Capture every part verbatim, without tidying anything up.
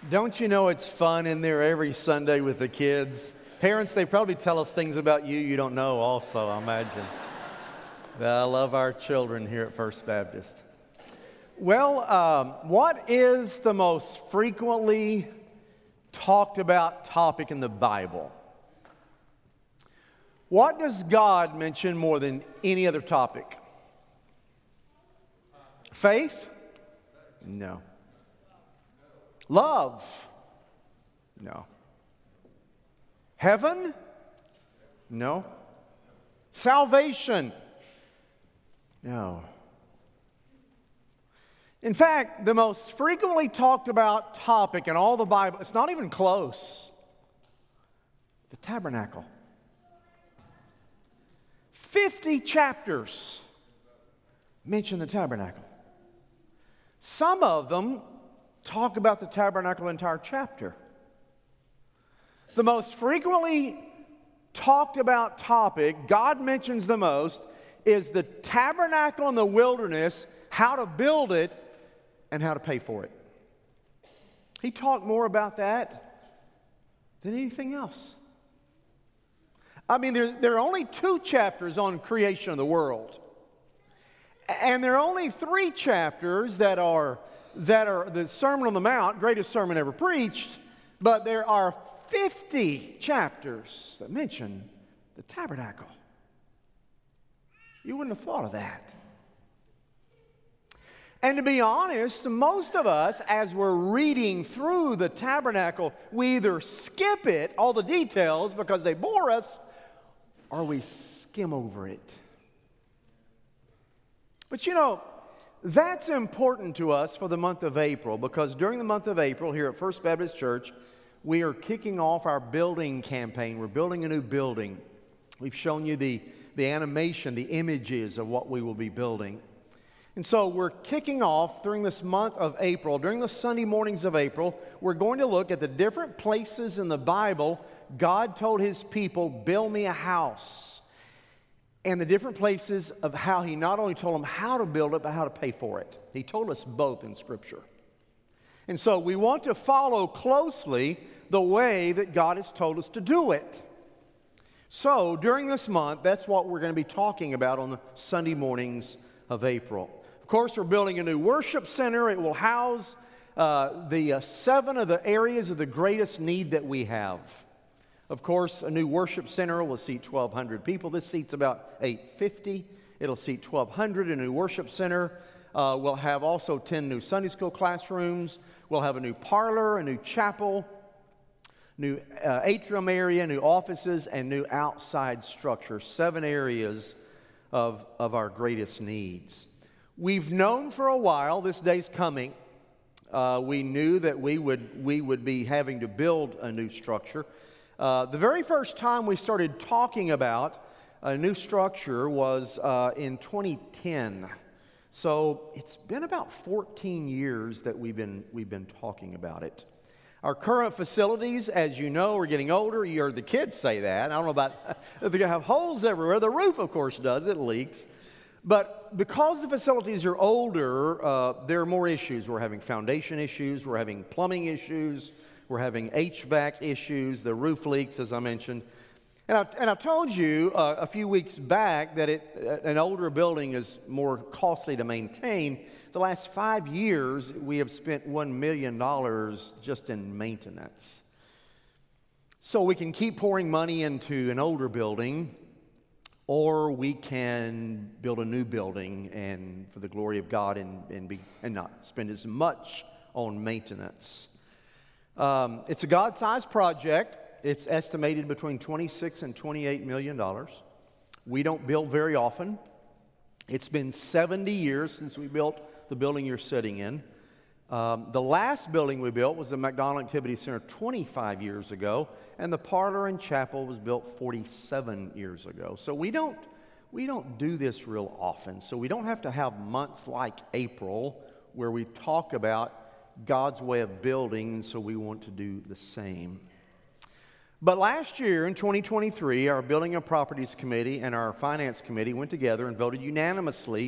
Don't you know it's fun in there every Sunday with the kids? Parents, they probably tell us things about you you don't know also, I imagine. I love our children here at First Baptist. Well, um, what is the most frequently talked about topic in the Bible? What does God mention more than any other topic? Faith? No. Love? No. Heaven? No. Salvation? No. In fact, the most frequently talked about topic in all the Bible, it's not even close. The tabernacle. Fifty chapters mention the tabernacle. Some of them talk about the tabernacle entire chapter. The most frequently talked about topic God mentions the most is the tabernacle in the wilderness, how to build it, and how to pay for it. He talked more about that than anything else. I mean, there, there are only two chapters on creation of the world. And there are only three chapters that are, that are the Sermon on the Mount, greatest sermon ever preached, but there are fifty chapters that mention the tabernacle. You wouldn't have thought of that. And to be honest, most of us, as we're reading through the tabernacle, we either skip it, all the details, because they bore us, or we skim over it. But you know, that's important to us for the month of April, because during the month of April here at First Baptist Church, we are kicking off our building campaign. We're building a new building. We've shown you the, the animation, the images of what we will be building. And so we're kicking off during this month of April, during the Sunday mornings of April, we're going to look at the different places in the Bible God told His people, build me a house. And the different places of how He not only told them how to build it, but how to pay for it. He told us both in Scripture. And so we want to follow closely the way that God has told us to do it. So during this month, that's what we're going to be talking about on the Sunday mornings of April. Of course, we're building a new worship center. It will house uh, the uh, seven of the areas of the greatest need that we have. Of course, a new worship center will seat twelve hundred people. This seats about eight hundred fifty. It'll seat twelve hundred. A new worship center. Uh, we'll have also ten new Sunday school classrooms. We'll have a new parlor, a new chapel, new uh, atrium area, new offices, and new outside structure. Seven areas of, of our greatest needs. We've known for a while this day's coming. Uh, we knew that we would, we would be having to build a new structure. Uh, the very first time we started talking about a new structure was uh, in twenty ten. So it's been about fourteen years that we've been, we've been talking about it. Our current facilities, as you know, are getting older. You heard the kids say that. I don't know about, they have holes everywhere. The roof, of course, does. It leaks. But because the facilities are older, uh, there are more issues. We're having foundation issues. We're having plumbing issues. We're having H V A C issues. The roof leaks, as I mentioned. And I, and I told you uh, a few weeks back that it, an older building is more costly to maintain. The last five years, we have spent one million dollars just in maintenance. So we can keep pouring money into an older building, or we can build a new building and for the glory of God and, and, be, and not spend as much on maintenance. Um, it's a God-sized project. It's estimated between twenty-six and twenty-eight million dollars. We don't build very often. It's been seventy years since we built the building you're sitting in. Um, the last building we built was the McDonald Activity Center twenty-five years ago, and the parlor and chapel was built forty-seven years ago. So we don't, we don't do this real often. So we don't have to have months like April where we talk about God's way of building, and so we want to do the same. But last year, in twenty twenty-three, our Building and Properties Committee and our Finance Committee went together and voted unanimously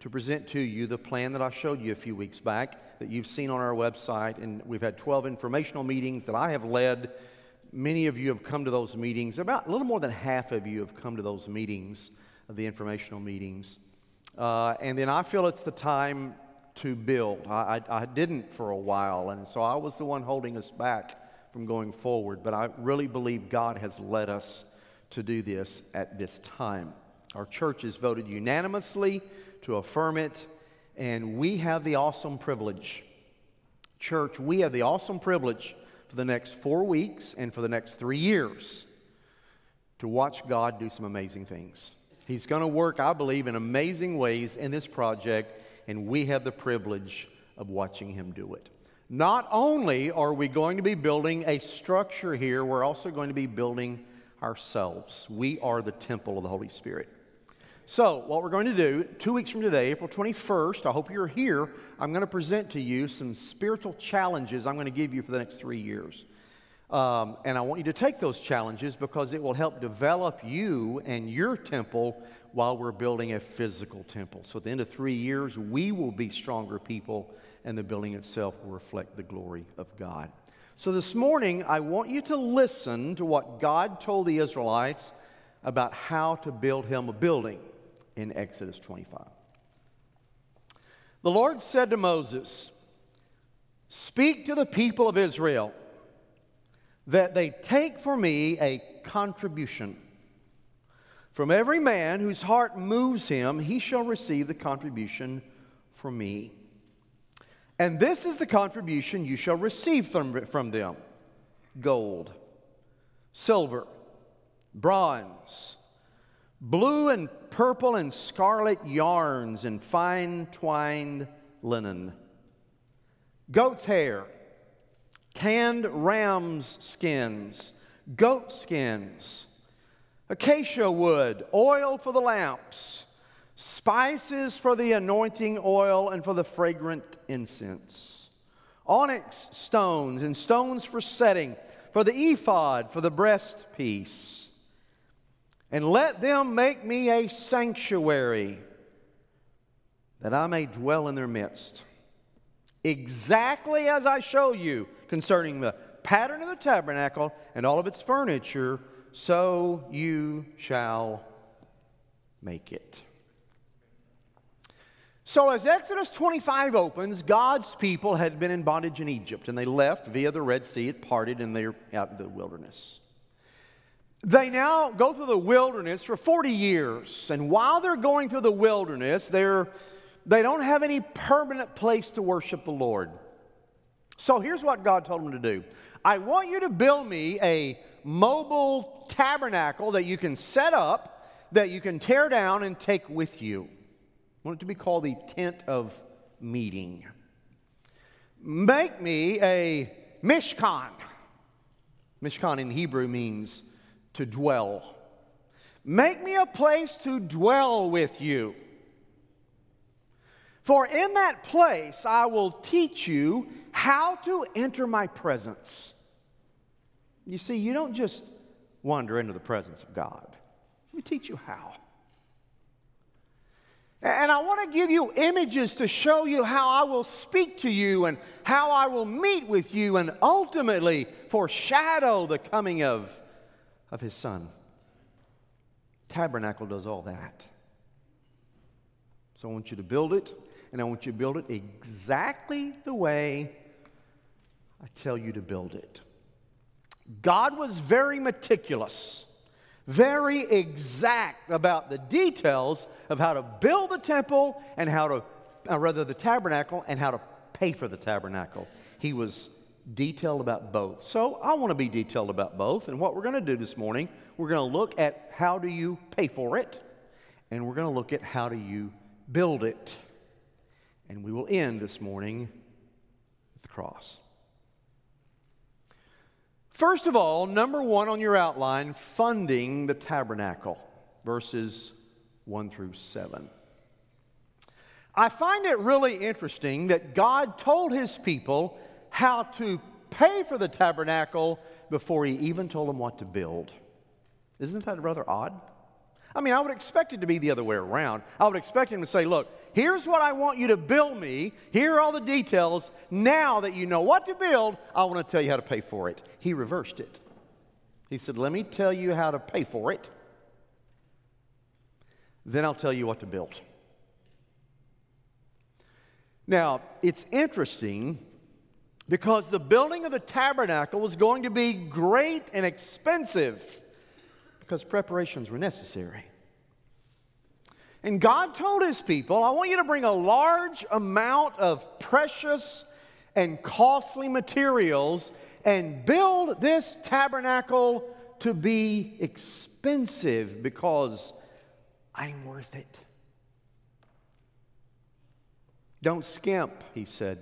to present to you the plan that I showed you a few weeks back that you've seen on our website. And we've had twelve informational meetings that I have led. Many of you have come to those meetings. About a little more than half of you have come to those meetings, the informational meetings. Uh, and then I feel it's the time to build. I, I, I didn't for a while, and so I was the one holding us back from going forward. But I really believe God has led us to do this at this time. Our church has voted unanimously to affirm it, and we have the awesome privilege. Church, we have the awesome privilege for the next four weeks and for the next three years to watch God do some amazing things. He's going to work, I believe, in amazing ways in this project, and we have the privilege of watching Him do it. Not only are we going to be building a structure here, we're also going to be building ourselves. We are the temple of the Holy Spirit. So, what we're going to do, two weeks from today, April twenty-first, I hope you're here, I'm going to present to you some spiritual challenges I'm going to give you for the next three years. Um, and I want you to take those challenges because it will help develop you and your temple while we're building a physical temple. So at the end of three years, we will be stronger people, and the building itself will reflect the glory of God. So this morning, I want you to listen to what God told the Israelites about how to build Him a building in Exodus twenty-five. The Lord said to Moses, "Speak to the people of Israel that they take for me a contribution. From every man whose heart moves him, he shall receive the contribution from me. And this is the contribution you shall receive from, from them: gold, silver, bronze, blue and purple and scarlet yarns, and fine twined linen, goat's hair, tanned ram's skins, goat skins, acacia wood, oil for the lamps, spices for the anointing oil and for the fragrant incense, onyx stones and stones for setting, for the ephod, for the breastpiece. And let them make me a sanctuary, that I may dwell in their midst, exactly as I show you concerning the pattern of the tabernacle and all of its furniture, so you shall make it." So as Exodus twenty-five opens, God's people had been in bondage in Egypt, and they left via the Red Sea. It parted, and they're out in the wilderness. They now go through the wilderness for forty years, and while they're going through the wilderness, they're, they don't have any permanent place to worship the Lord. So here's what God told them to do. I want you to build me a mobile tabernacle that you can set up, that you can tear down and take with you. I want it to be called the tent of meeting. Make me a mishkan. Mishkan in Hebrew means to dwell. Make me a place to dwell with you. For in that place I will teach you how to enter my presence. You see, you don't just wander into the presence of God. Let me teach you how. And I want to give you images to show you how I will speak to you and how I will meet with you and ultimately foreshadow the coming of, of His Son. Tabernacle does all that. So I want you to build it, and I want you to build it exactly the way I tell you to build it. God was very meticulous, very exact about the details of how to build the temple and how to, uh, rather the tabernacle, and how to pay for the tabernacle. He was detailed about both. So I want to be detailed about both. And what we're going to do this morning, we're going to look at how do you pay for it, and we're going to look at how do you build it. And we will end this morning with the cross. First of all, number one on your outline, funding the tabernacle, verses one through seven. I find it really interesting that God told His people how to pay for the tabernacle before He even told them what to build. Isn't that rather odd? I mean, I would expect it to be the other way around. I would expect him to say, look, here's what I want you to build me. Here are all the details. Now that you know what to build, I want to tell you how to pay for it. He reversed it. He said, let me tell you how to pay for it. Then I'll tell you what to build. Now, it's interesting because the building of the tabernacle was going to be great and expensive because preparations were necessary. And God told His people, I want you to bring a large amount of precious and costly materials and build this tabernacle to be expensive because I'm worth it. Don't skimp, He said.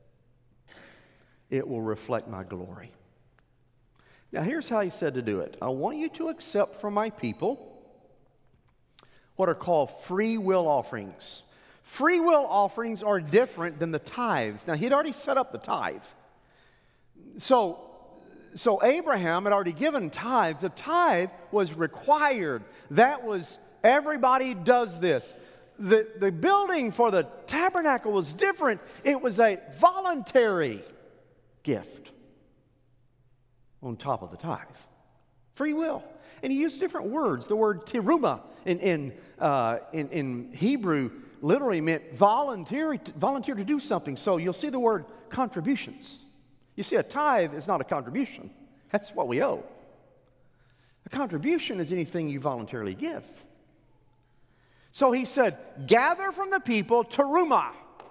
It will reflect my glory. Now, here's how He said to do it. I want you to accept from my people what are called free will offerings. Free will offerings are different than the tithes. Now, He'd already set up the tithe. So, so Abraham had already given tithe. The tithe was required. That was, everybody does this. The, the building for the tabernacle was different. It was a voluntary gift on top of the tithe. Free will. And He used different words. The word teruma in, in, uh, in, in Hebrew literally meant volunteer, volunteer to do something. So you'll see the word contributions. You see, a tithe is not a contribution. That's what we owe. A contribution is anything you voluntarily give. So He said, gather from the people teruma,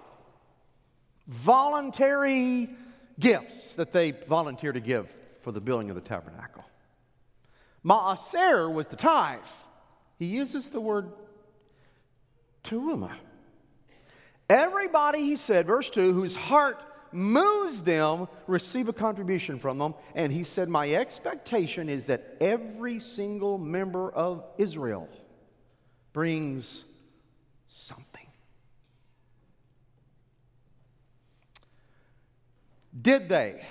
voluntary gifts that they volunteer to give for the building of the tabernacle. Ma'aser was the tithe. He uses the word teruma. Everybody, He said, verse two, whose heart moves them, receive a contribution from them. And He said, my expectation is that every single member of Israel brings something. Did they?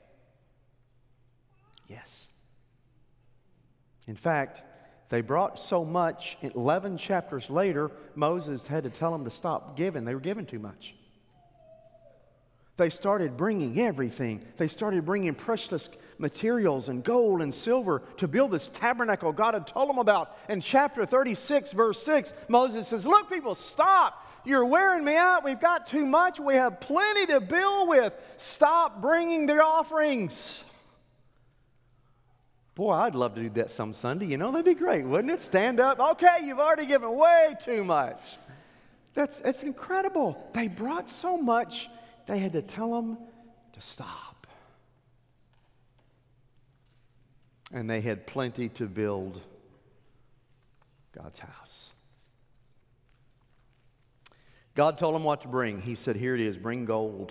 Yes. In fact, they brought so much, eleven chapters later, Moses had to tell them to stop giving. They were giving too much. They started bringing everything. They started bringing precious materials and gold and silver to build this tabernacle God had told them about. In chapter thirty-six, verse six, Moses says, look, people, stop. You're wearing me out. We've got too much. We have plenty to build with. Stop bringing their offerings. Boy, I'd love to do that some Sunday. You know, that'd be great, wouldn't it? Stand up. Okay, you've already given way too much. That's, that's incredible. They brought so much, they had to tell them to stop. And they had plenty to build God's house. God told them what to bring. He said, here it is, bring gold,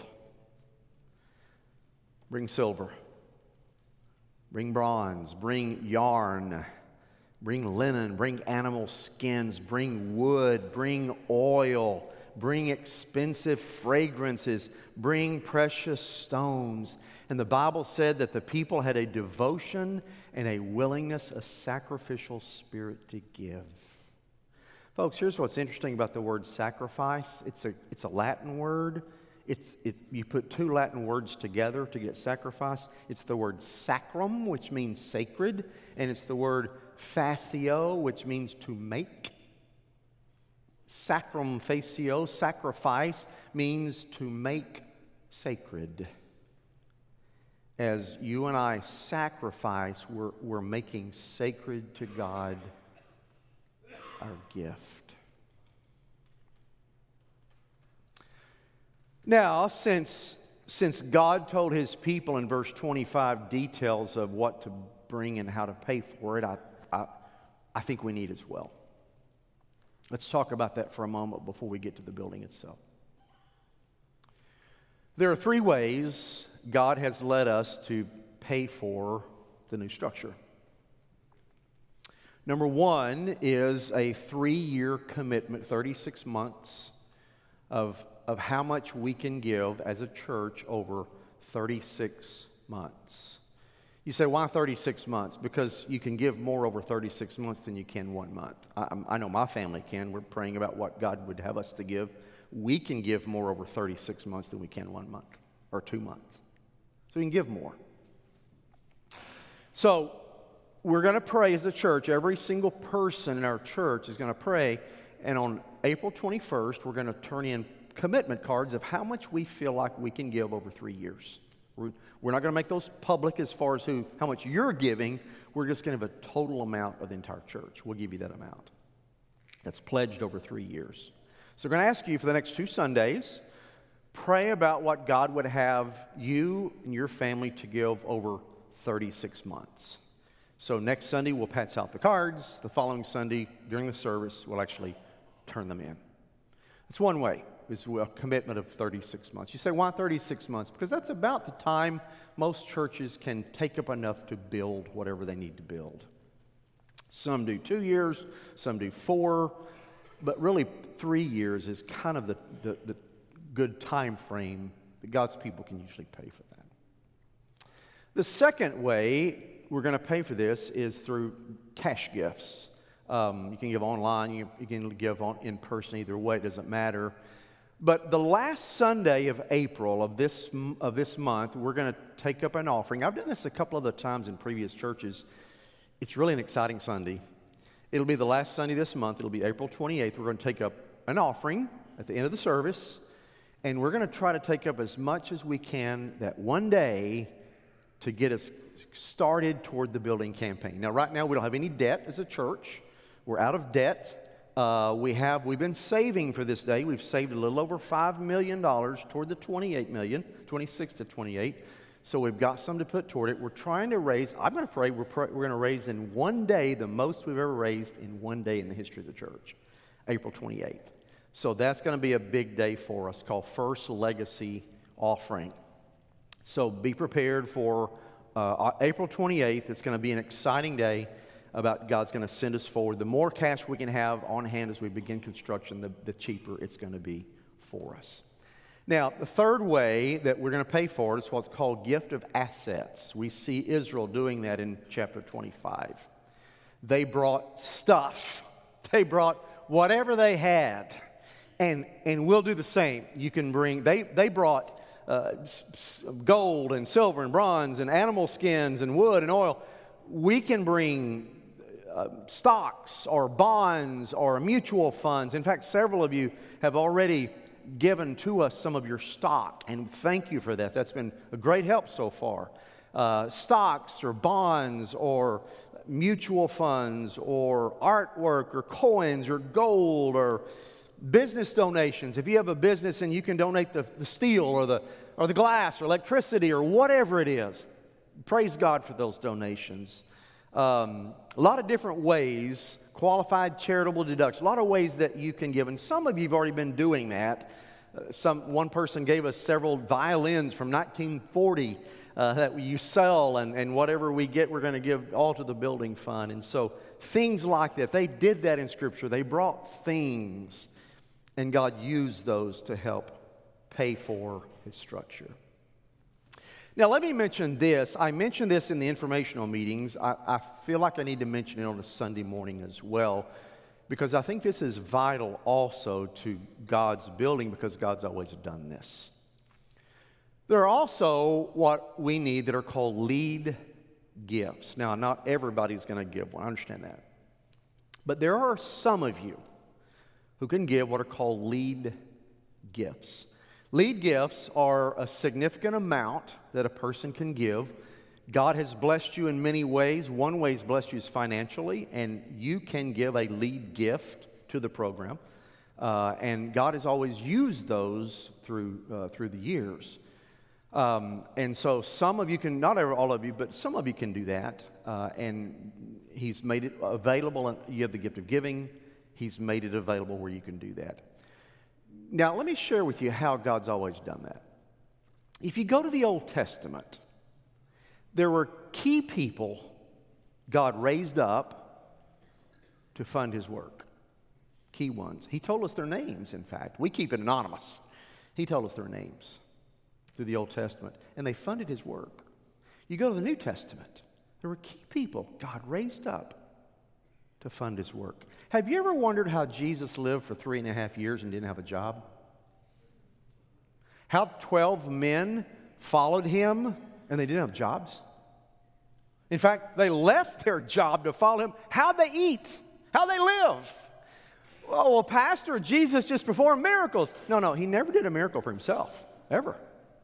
bring silver, bring bronze, bring yarn, bring linen, bring animal skins, bring wood, bring oil, bring expensive fragrances, bring precious stones. And the Bible said that the people had a devotion and a willingness, a sacrificial spirit to give. Folks, here's what's interesting about the word sacrifice. It's a, it's a Latin word. It's, it, you put two Latin words together to get sacrifice. It's the word sacrum, which means sacred, and it's the word facio, which means to make. Sacrum facio, sacrifice, means to make sacred. As you and I sacrifice, we're, we're making sacred to God our gift. Now, since, since God told His people in verse twenty-five details of what to bring and how to pay for it, I, I, I think we need as well. Let's talk about that for a moment before we get to the building itself. There are three ways God has led us to pay for the new structure. Number one is a three-year commitment, thirty-six months of, of how much we can give as a church over thirty-six months. You say, why thirty-six months? Because you can give more over thirty-six months than you can one month. I, I know my family can. We're praying about what God would have us to give. We can give more over thirty-six months than we can one month or two months. So we can give more. So we're going to pray as a church. Every single person in our church is going to pray. And on April twenty-first, we're going to turn in commitment cards of how much we feel like we can give over three years. We're, we're not going to make those public as far as who, how much you're giving. We're just going to have a total amount of the entire church. We'll give you that amount. That's pledged over three years. So we're going to ask you for the next two Sundays, pray about what God would have you and your family to give over thirty-six months. So next Sunday, we'll pass out the cards. The following Sunday, during the service, we'll actually turn them in. It's one way. Is a commitment of thirty-six months. You say, why thirty-six months? Because that's about the time most churches can take up enough to build whatever they need to build. Some do two years, some do four, but really three years is kind of the, the, the good time frame that God's people can usually pay for that. The second way we're going to pay for this is through cash gifts. Um, you can give online, you, you can give on, in person, either way, it doesn't matter. But the last Sunday of April of this of this month, we're going to take up an offering. I've done this a couple other times in previous churches. It's really an exciting Sunday. It'll be the last Sunday this month. It'll be April twenty-eighth. We're going to take up an offering at the end of the service, and we're going to try to take up as much as we can that one day to get us started toward the building campaign. Now, right now, we don't have any debt as a church. We're out of debt. Uh, we have, we've been saving for this day. We've saved a little over five million dollars toward the twenty-eight million dollars, twenty-six to twenty-eight. So we've got some to put toward it. We're trying to raise, I'm going to pray, we're, pray, we're going to raise in one day the most we've ever raised in one day in the history of the church, April twenty-eighth. So that's going to be a big day for us called First Legacy Offering. So be prepared for uh, April twenty-eighth. It's going to be an exciting day about God's going to send us forward. The more cash we can have on hand as we begin construction, the, the cheaper it's going to be for us. Now, the third way that we're going to pay for it is what's called gift of assets. We see Israel doing that in chapter twenty-five. They brought stuff. They brought whatever they had, and, and we'll do the same. You can bring, they, they brought uh, gold and silver and bronze and animal skins and wood and oil. We can bring Uh, stocks or bonds or mutual funds. In fact, several of you have already given to us some of your stock, and thank you for that. That's been a great help so far. Uh, stocks or bonds or mutual funds or artwork or coins or gold or business donations. If you have a business and you can donate the, the steel or the, or the glass or electricity or whatever it is, praise God for those donations. Um, a lot of different ways, qualified charitable deduction, a lot of ways that you can give. And some of you have already been doing that. Uh, some One person gave us several violins from nineteen forty uh, that you sell, and, and whatever we get, we're going to give all to the building fund. And so things like that, they did that in Scripture. They brought things, and God used those to help pay for His structure. Now, let me mention this. I mentioned this in the informational meetings. I, I feel like I need to mention it on a Sunday morning as well, because I think this is vital also to God's building, because God's always done this. There are also what we need that are called lead gifts. Now, not everybody's going to give one. I understand that. But there are some of you who can give what are called lead gifts. Lead gifts are a significant amount that a person can give. God has blessed you in many ways. One way He's blessed you is financially, and you can give a lead gift to the program. Uh, and God has always used those through uh, through the years. Um, and so some of you can, not all of you, but some of you can do that. Uh, and He's made it available, and you have the gift of giving. He's made it available where you can do that. Now, let me share with you how God's always done that. If you go to the Old Testament, there were key people God raised up to fund His work. Key ones. He told us their names, in fact. We keep it anonymous. He told us their names through the Old Testament, and they funded His work. You go to the New Testament, there were key people God raised up to fund his work. Have you ever wondered how Jesus lived for three and a half years and didn't have a job? How twelve men followed him and they didn't have jobs? In fact, they left their job to follow him. How'd they eat? How'd they live? Oh, well, Pastor, Jesus just performed miracles. No, no, he never did a miracle for himself, ever.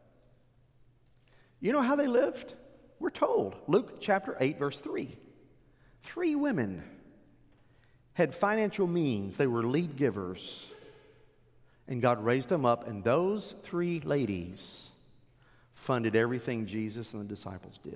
You know how they lived? We're told. Luke chapter eight, verse three. Three women had financial means. They were lead givers. And God raised them up, and those three ladies funded everything Jesus and the disciples did.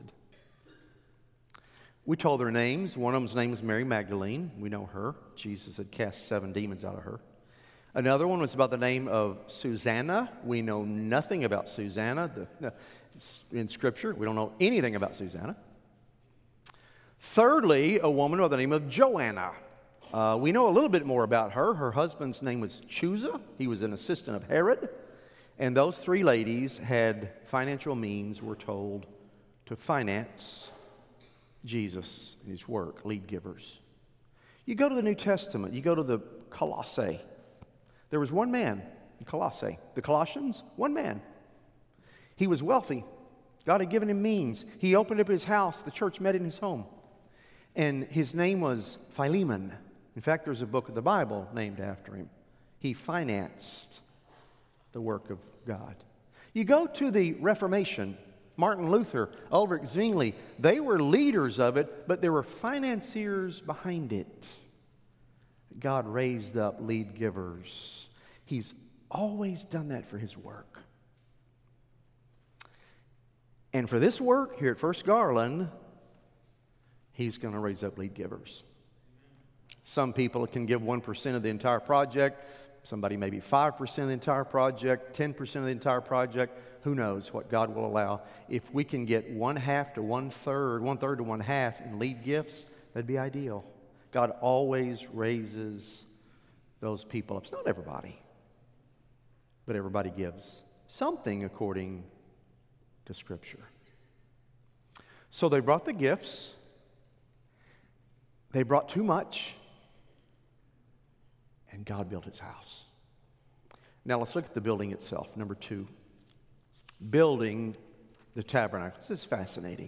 We told their names. One of them's name was Mary Magdalene. We know her. Jesus had cast seven demons out of her. Another one was about the name of Susanna. We know nothing about Susanna the, in Scripture. We don't know anything about Susanna. Thirdly, a woman by the name of Joanna. Uh, we know a little bit more about her. Her husband's name was Chusa. He was an assistant of Herod. And those three ladies had financial means, we're told, to finance Jesus and his work, lead givers. You go to the New Testament, you go to the Colossae. There was one man in Colossae. The Colossians, one man. He was wealthy. God had given him means. He opened up his house. The church met in his home. And his name was Philemon. In fact, there's a book of the Bible named after him. He financed the work of God. You go to the Reformation. Martin Luther, Ulrich Zwingli, they were leaders of it, but there were financiers behind it. God raised up lead givers. He's always done that for his work. And for this work here at First Garland, he's going to raise up lead givers. Some people can give one percent of the entire project. Somebody maybe five percent of the entire project, ten percent of the entire project. Who knows what God will allow. If we can get one half to one third, one third to one half in lead gifts, that'd be ideal. God always raises those people up. It's not everybody, but everybody gives something according to Scripture. So they brought the gifts. They brought too much. And God built his house. Now let's look at the building itself. Number two, building the tabernacle. This is fascinating.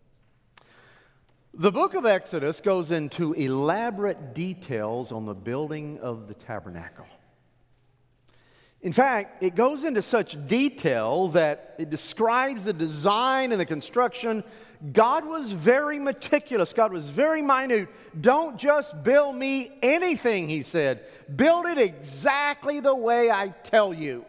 The book of Exodus goes into elaborate details on the building of the tabernacle. In fact, it goes into such detail that it describes the design and the construction. God was very meticulous. God was very minute. Don't just build me anything, he said. Build it exactly the way I tell you.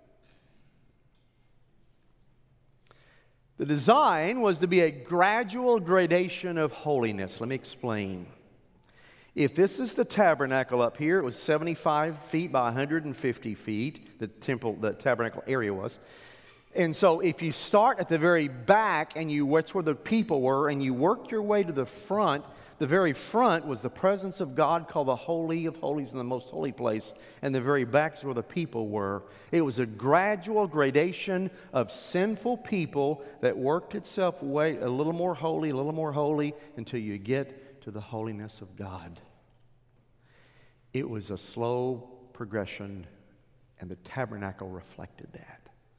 The design was to be a gradual gradation of holiness. Let me explain. If this is the tabernacle up here, it was seventy-five feet by one hundred fifty feet, the temple, the tabernacle area was. And so if you start at the very back and you, that's where the people were, and you worked your way to the front, the very front was the presence of God called the Holy of Holies in the most holy place, and the very back is where the people were. It was a gradual gradation of sinful people that worked itself way a little more holy, a little more holy, until you get to the holiness of God. It was a slow progression, and the tabernacle reflected that.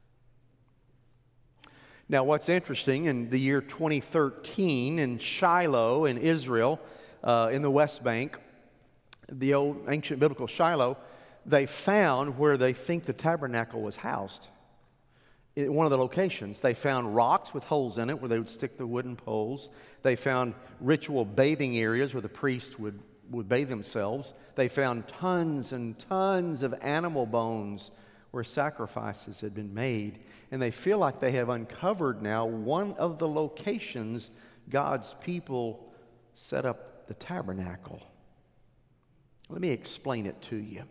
Now, what's interesting, in the year twenty thirteen, in Shiloh, in Israel, uh, in the West Bank, the old ancient biblical Shiloh, they found where they think the tabernacle was housed. In one of the locations, they found rocks with holes in it where they would stick the wooden poles. They found ritual bathing areas where the priests would, would bathe themselves. They found tons and tons of animal bones where sacrifices had been made. And they feel like they have uncovered now one of the locations God's people set up the tabernacle. Let me explain it to you.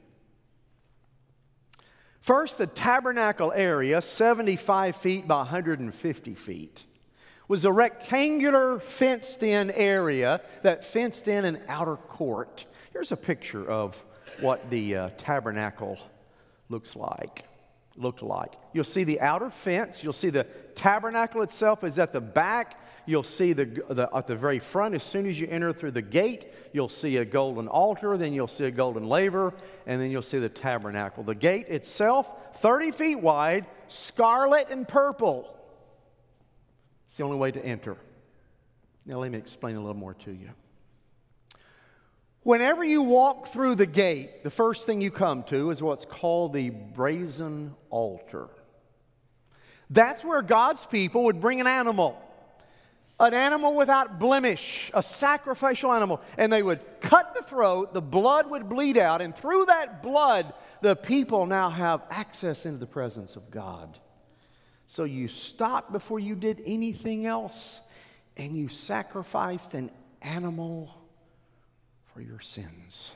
First, the tabernacle area, seventy-five feet by one hundred fifty feet, was a rectangular fenced-in area that fenced in an outer court. Here's a picture of what the uh, tabernacle looks like. looked like. You'll see the outer fence. You'll see the tabernacle itself is at the back. You'll see the, the at the very front, as soon as you enter through the gate, you'll see a golden altar, then you'll see a golden laver, and then you'll see the tabernacle. The gate itself, thirty feet wide, scarlet and purple. It's the only way to enter. Now let me explain a little more to you. Whenever you walk through the gate, the first thing you come to is what's called the brazen altar. That's where God's people would bring an animal. An animal without blemish, a sacrificial animal. And they would cut the throat, the blood would bleed out, and through that blood, the people now have access into the presence of God. So you stopped before you did anything else, and you sacrificed an animal for your sins.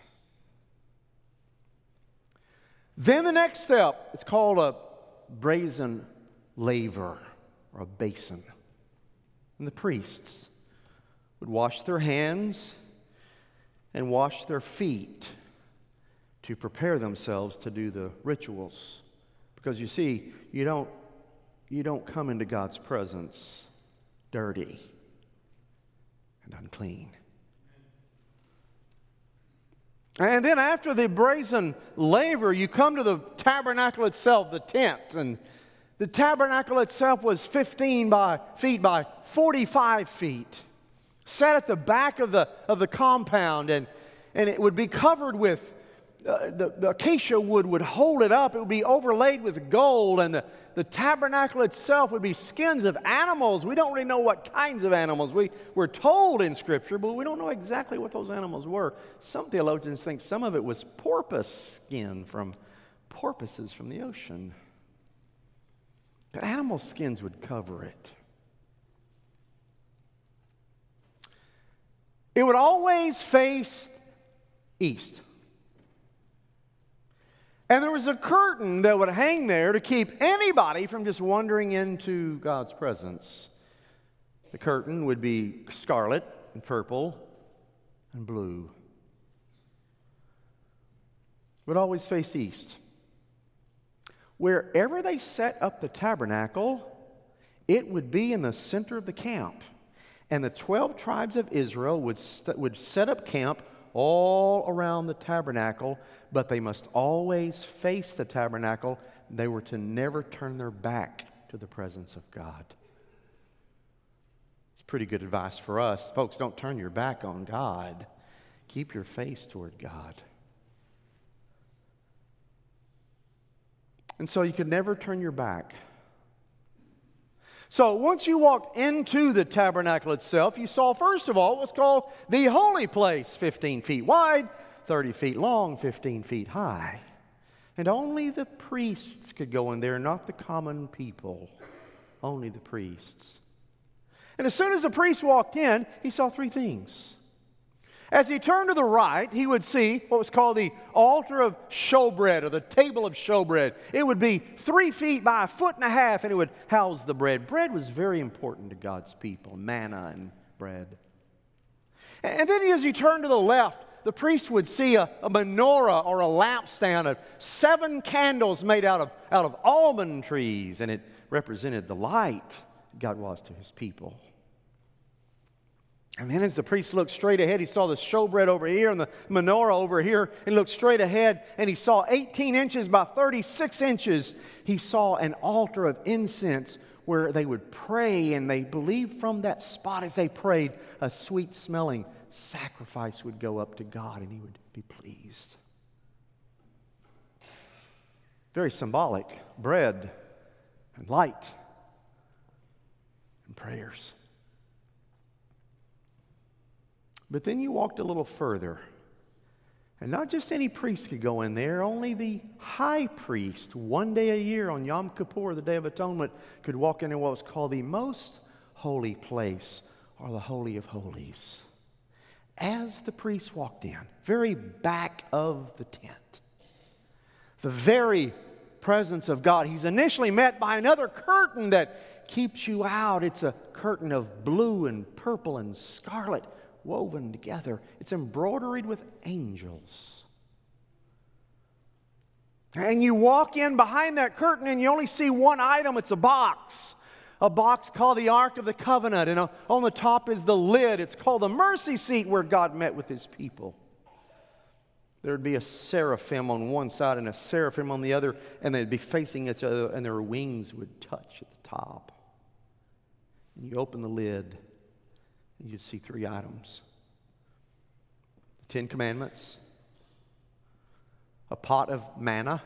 Then the next step, it's called a brazen laver, or a basin. And the priests would wash their hands and wash their feet to prepare themselves to do the rituals. Because you see, you don't, you don't come into God's presence dirty and unclean. And then after the brazen laver, you come to the tabernacle itself, the tent. And the tabernacle itself was fifteen by, feet by forty-five feet. Sat at the back of the, of the compound, and, and it would be covered with, uh, the, the acacia wood would hold it up. It would be overlaid with gold, and the, the tabernacle itself would be skins of animals. We don't really know what kinds of animals. We, we're told in Scripture, but we don't know exactly what those animals were. Some theologians think some of it was porpoise skin from porpoises from the ocean. But animal skins would cover it. It would always face east. And there was a curtain that would hang there to keep anybody from just wandering into God's presence. The curtain would be scarlet and purple and blue. It would always face east. Wherever they set up the tabernacle, it would be in the center of the camp. And the twelve tribes of Israel would, st- would set up camp all around the tabernacle, but they must always face the tabernacle. They were to never turn their back to the presence of God. It's pretty good advice for us. Folks, don't turn your back on God. Keep your face toward God. And so you could never turn your back. So once you walked into the tabernacle itself, you saw first of all what's called the holy place, fifteen feet wide, thirty feet long, fifteen feet high. And only the priests could go in there, not the common people. Only the priests. And as soon as the priest walked in, he saw three things. As he turned to the right, he would see what was called the altar of showbread, or the table of showbread. It would be three feet by a foot and a half, and it would house the bread. Bread was very important to God's people, manna and bread. And then as he turned to the left, the priest would see a, a menorah or a lampstand of seven candles made out of, out of almond trees, and it represented the light God was to his people. And then as the priest looked straight ahead, he saw the showbread over here and the menorah over here, and looked straight ahead, and he saw eighteen inches by thirty-six inches. He saw an altar of incense where they would pray, and they believed from that spot as they prayed, a sweet-smelling sacrifice would go up to God, and he would be pleased. Very symbolic. Bread and light and prayers. But then you walked a little further, and not just any priest could go in there. Only the high priest, one day a year on Yom Kippur, the Day of Atonement, could walk in what was called the most holy place, or the Holy of Holies. As the priest walked in, very back of the tent, the very presence of God, he's initially met by another curtain that keeps you out. It's a curtain of blue and purple and scarlet, woven together. It's embroidered with angels. And you walk in behind that curtain and you only see one item. It's a box. A box called the Ark of the Covenant. And on the top is the lid. It's called the mercy seat where God met with His people. There would be a seraphim on one side and a seraphim on the other, and they'd be facing each other, and their wings would touch at the top. And you open the lid, and you'd see three items. The Ten Commandments, a pot of manna,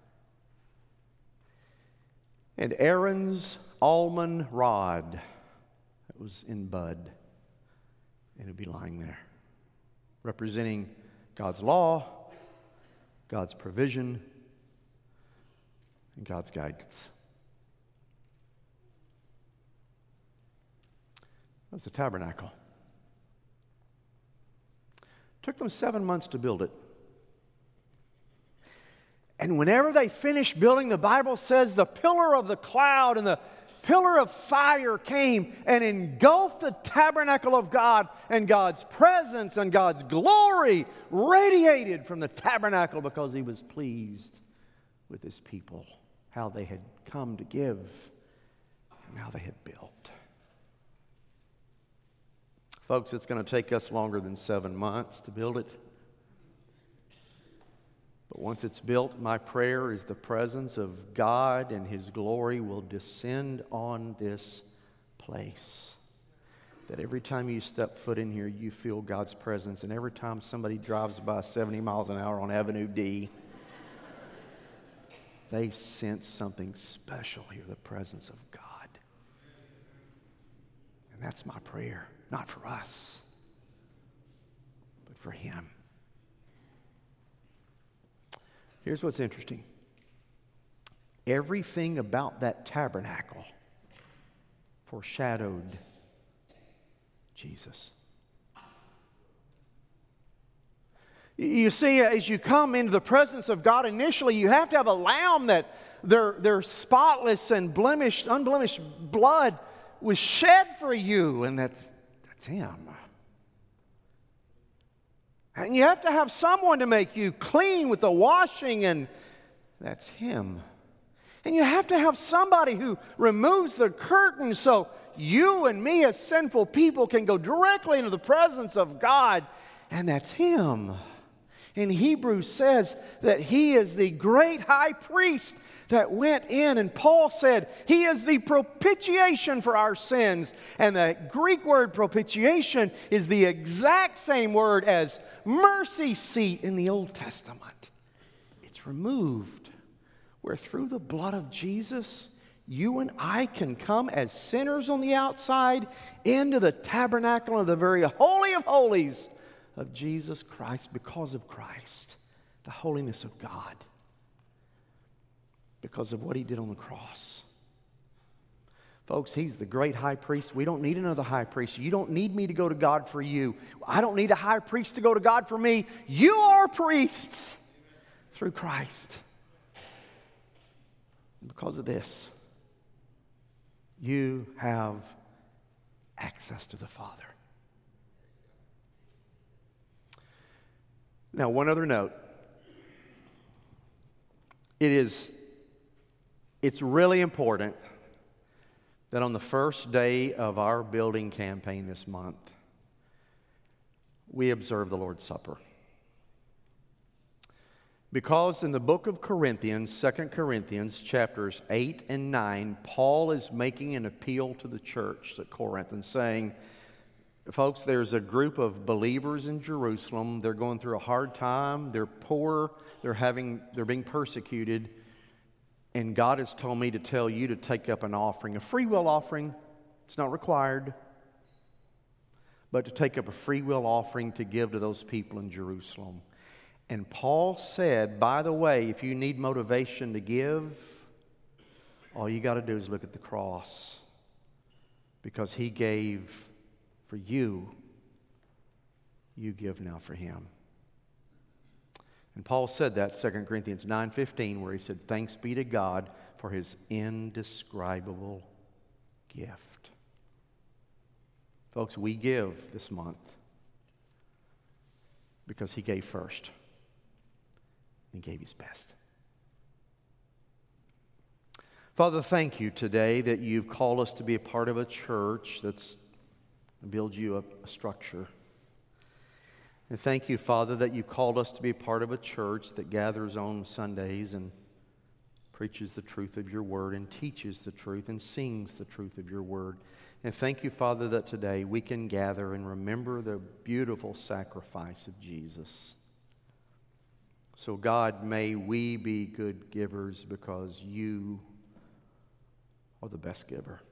and Aaron's almond rod that was in bud. And it'd be lying there, representing God's law, God's provision, and God's guidance. That was the tabernacle. It took them seven months to build it. And whenever they finished building, the Bible says the pillar of the cloud and the pillar of fire came and engulfed the tabernacle of God, and God's presence and God's glory radiated from the tabernacle because He was pleased with His people, how they had come to give and how they had built. Folks, it's going to take us longer than seven months to build it. But once it's built, my prayer is the presence of God and His glory will descend on this place. That every time you step foot in here, you feel God's presence. And every time somebody drives by seventy miles an hour on Avenue D, they sense something special here, the presence of God. And that's my prayer, not for us, but for Him. Here's what's interesting. Everything about that tabernacle foreshadowed Jesus. You see, as you come into the presence of God initially, you have to have a lamb that their, their spotless and blemished, unblemished blood was shed for you, and that's, that's Him. And you have to have someone to make you clean with the washing, and that's Him. And you have to have somebody who removes the curtain so you and me as sinful people can go directly into the presence of God, and that's Him. And Hebrews says that He is the great high priest that went in, and Paul said He is the propitiation for our sins. And the Greek word propitiation is the exact same word as mercy seat in the Old Testament. It's removed, where through the blood of Jesus, you and I can come as sinners on the outside into the tabernacle of the very holy of holies of Jesus Christ because of Christ, the holiness of God. Because of what He did on the cross. Folks, He's the great high priest. We don't need another high priest. You don't need me to go to God for you. I don't need a high priest to go to God for me. You are priests through Christ. And because of this, you have access to the Father. Now, one other note. It is It's really important that on the first day of our building campaign this month, we observe the Lord's Supper. Because in the book of Corinthians, Second Corinthians, chapters eight and nine, Paul is making an appeal to the church at Corinth and saying, folks, there's a group of believers in Jerusalem. They're going through a hard time. They're poor. They're having, they're being persecuted. And God has told me to tell you to take up an offering, a free will offering. It's not required. But to take up a free will offering to give to those people in Jerusalem. And Paul said, by the way, if you need motivation to give, all you got to do is look at the cross. Because He gave for you, you give now for Him. And Paul said that, Second Corinthians nine fifteen, where he said, thanks be to God for His indescribable gift. Folks, we give this month because He gave first. He gave His best. Father, thank you today that you've called us to be a part of a church that's build you a, a structure. And thank you, Father, that you called us to be a part of a church that gathers on Sundays and preaches the truth of your word and teaches the truth and sings the truth of your word. And thank you, Father, that today we can gather and remember the beautiful sacrifice of Jesus. So, God, may we be good givers because you are the best giver.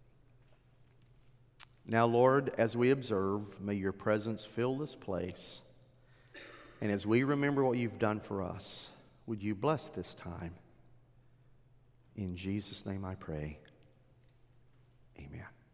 Now, Lord, as we observe, may your presence fill this place. And as we remember what you've done for us, would you bless this time? In Jesus' name I pray. Amen.